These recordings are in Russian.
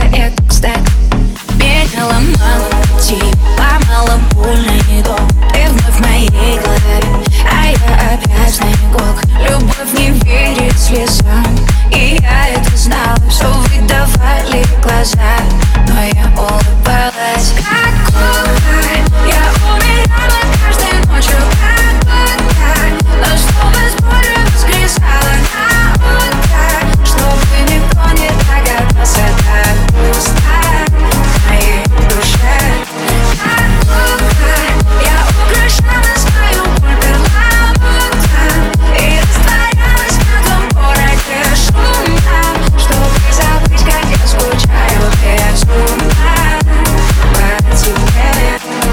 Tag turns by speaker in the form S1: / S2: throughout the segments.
S1: это кстати. Меня ломало пути, ломало больно не то. Ты вновь в моей голове, а я опять снегок. Любовь не верит слезам, и я это знала. Все выдавали глаза, но я улыбалась. Какой я умирала каждой ночью, как будто, но снова с болью воскресала на утро, чтобы никто не догадался, так пусто в моей душе. Какой я украшала свою боль перламутром и растворялась в этом городе шумном, чтобы забыть, как я скучаю безумно по тебе.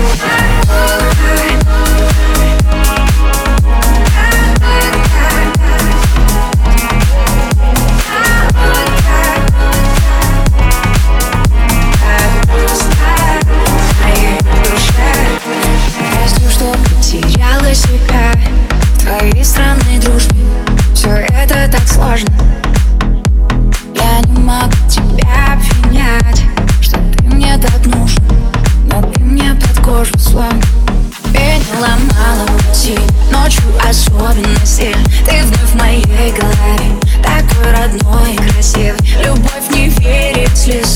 S1: Прости, что потеряла себя в твоей странной дружбе. Все это так сложно. Я не могу тебя обвинять, что ты мне так нужен, но ты мне под кожу слон. Меня ломала пути, ночью особенно сильно. Ты вновь в моей голове, такой родной и красивый. Любовь не верит слезам.